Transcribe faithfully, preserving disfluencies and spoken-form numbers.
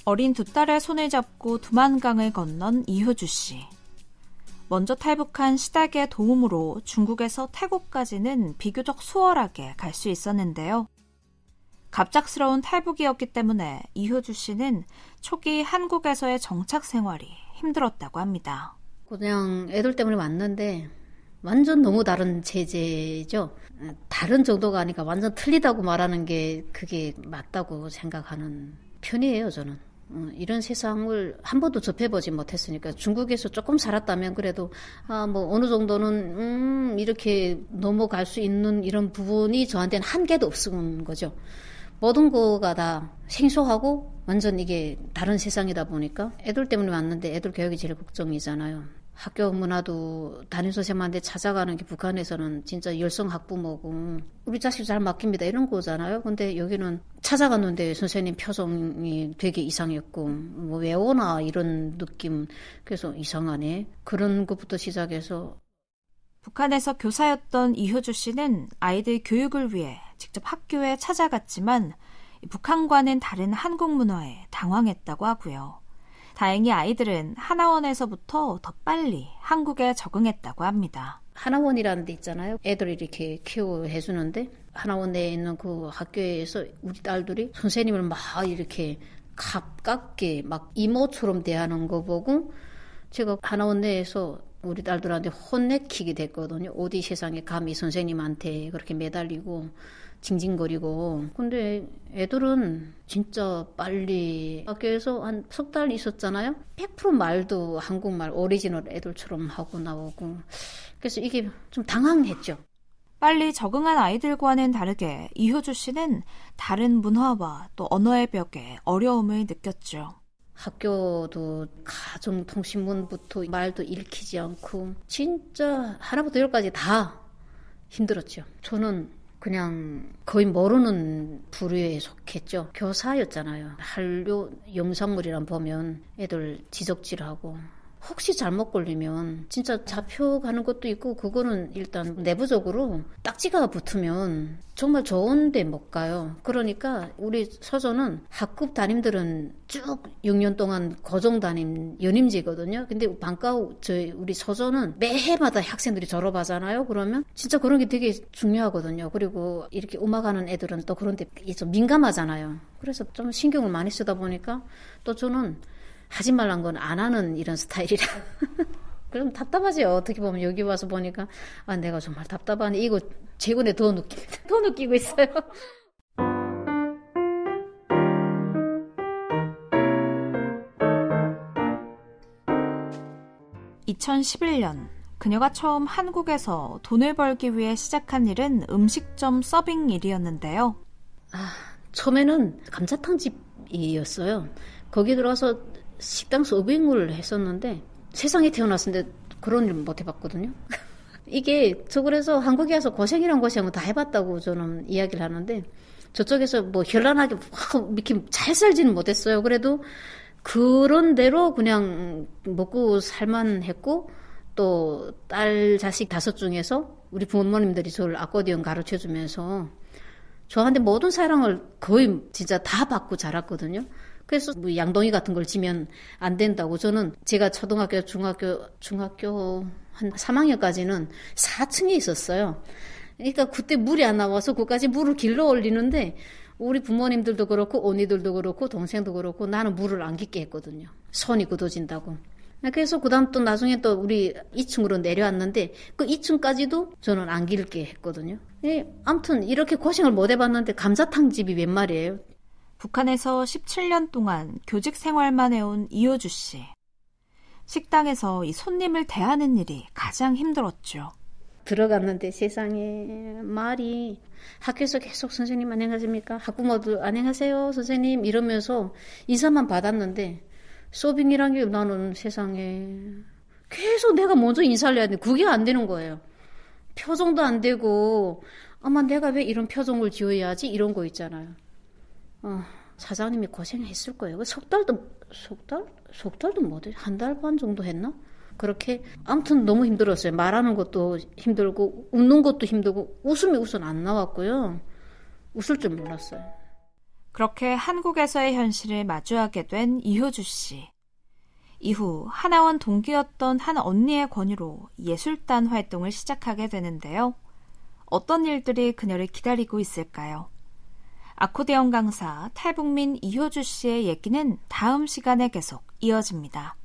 어린 두 딸의 손을 잡고 두만강을 건넌 이효주 씨. 먼저 탈북한 시댁의 도움으로 중국에서 태국까지는 비교적 수월하게 갈 수 있었는데요. 갑작스러운 탈북이었기 때문에 이효주 씨는 초기 한국에서의 정착 생활이 힘들었다고 합니다. 그냥 애들 때문에 왔는데 완전 너무 다른 체제죠. 다른 정도가 아니라 완전 틀리다고 말하는 게 그게 맞다고 생각하는 편이에요, 저는. 이런 세상을 한 번도 접해보지 못했으니까 중국에서 조금 살았다면 그래도 아, 뭐 어느 정도는 음, 이렇게 넘어갈 수 있는 이런 부분이 저한테는 한 개도 없은 거죠. 모든 거가 다 생소하고 완전 이게 다른 세상이다 보니까 애들 때문에 왔는데 애들 교육이 제일 걱정이잖아요. 학교 문화도 담임선생님한테 찾아가는 게 북한에서는 진짜 열성 학부모고 우리 자식 잘 맡깁니다 이런 거잖아요. 근데 여기는 찾아갔는데 선생님 표정이 되게 이상했고 뭐 왜 오나 이런 느낌. 그래서 이상하네. 그런 것부터 시작해서. 북한에서 교사였던 이효주 씨는 아이들 교육을 위해 직접 학교에 찾아갔지만 북한과는 다른 한국 문화에 당황했다고 하고요. 다행히 아이들은 하나원에서부터 더 빨리 한국에 적응했다고 합니다. 하나원이라는 데 있잖아요. 애들 이렇게 케어해 주는데 하나원 내에 있는 그 학교에서 우리 딸들이 선생님을 막 이렇게 가깝게 막 이모처럼 대하는 거 보고 제가 하나원 내에서 우리 딸들한테 혼내키게 됐거든요. 어디 세상에 감히 선생님한테 그렇게 매달리고 징징거리고. 근데 애들은 진짜 빨리 학교에서 한 석 달 있었잖아요. 백 퍼센트 말도 한국말 오리지널 애들처럼 하고 나오고. 그래서 이게 좀 당황했죠. 빨리 적응한 아이들과는 다르게 이효주 씨는 다른 문화와 또 언어의 벽에 어려움을 느꼈죠. 학교도 가정통신문부터 말도 읽히지 않고 진짜 하나부터 열까지 다 힘들었죠. 저는 그냥 거의 모르는 부류에 속했죠. 교사였잖아요. 한류 영상물이란 보면 애들 지적질하고 혹시 잘못 걸리면 진짜 잡혀가는 것도 있고 그거는 일단 내부적으로 딱지가 붙으면 정말 좋은 데 못 가요. 그러니까 우리 서저는 학급 담임들은 쭉 육 년 동안 고정 담임 연임제거든요. 근데 방과 저희 우리 서저는 매해마다 학생들이 졸업하잖아요. 그러면 진짜 그런 게 되게 중요하거든요. 그리고 이렇게 음악하는 애들은 또 그런 데 좀 민감하잖아요. 그래서 좀 신경을 많이 쓰다 보니까 또 저는 하지 말란 건 안 하는 이런 스타일이라. 그럼 답답하지. 어떻게 보면 여기 와서 보니까 아 내가 정말 답답하네. 이거 최근에 더 느끼, 더 느끼고 있어요. 이천십일 년 그녀가 처음 한국에서 돈을 벌기 위해 시작한 일은 음식점 서빙 일이었는데요. 아, 처음에는 감자탕집이었어요. 거기 들어가서 식당 서빙을 했었는데 세상에 태어났는데 그런 일 못 해봤거든요. 이게 저 그래서 한국에 와서 고생이란 고생은 다 해봤다고 저는 이야기를 하는데 저쪽에서 뭐 현란하게 확 이렇게 잘 살지는 못했어요. 그래도 그런 대로 그냥 먹고 살만 했고 또 딸 자식 다섯 중에서 우리 부모님들이 저를 아코디언 가르쳐주면서 저한테 모든 사랑을 거의 진짜 다 받고 자랐거든요. 그래서 뭐 양동이 같은 걸 지면 안 된다고. 저는 제가 초등학교, 중학교, 중학교 한 삼 학년까지는 사 층에 있었어요. 그러니까 그때 물이 안 나와서 그까지 물을 길러 올리는데 우리 부모님들도 그렇고 언니들도 그렇고 동생도 그렇고 나는 물을 안 깊게 했거든요. 손이 굳어진다고. 그래서 그 다음 또 나중에 또 우리 이 층으로 내려왔는데 그 이 층까지도 저는 안 길게 했거든요. 예, 아무튼 이렇게 고생을 못 해봤는데 감자탕집이 웬 말이에요. 북한에서 십칠 년 동안 교직 생활만 해온 이효주 씨. 식당에서 이 손님을 대하는 일이 가장 힘들었죠. 들어갔는데 세상에 말이 학교에서 계속 선생님 안녕하십니까? 학부모들 안녕하세요 선생님 이러면서 인사만 받았는데 서빙이란 게 나는 세상에 계속 내가 먼저 인사를 해야 되는데 그게 안 되는 거예요. 표정도 안 되고 아마 내가 왜 이런 표정을 지어야 하지? 이런 거 있잖아요. 어, 사장님이 고생했을 거예요. 석 달도, 석 달? 석 달도 못해. 한 달 반 정도 했나? 그렇게. 아무튼 너무 힘들었어요. 말하는 것도 힘들고, 웃는 것도 힘들고, 웃음이 우선 안 나왔고요. 웃을 줄 몰랐어요. 그렇게 한국에서의 현실을 마주하게 된 이효주 씨. 이후 하나원 동기였던 한 언니의 권유로 예술단 활동을 시작하게 되는데요. 어떤 일들이 그녀를 기다리고 있을까요? 아코디언 강사 탈북민 이효주 씨의 얘기는 다음 시간에 계속 이어집니다.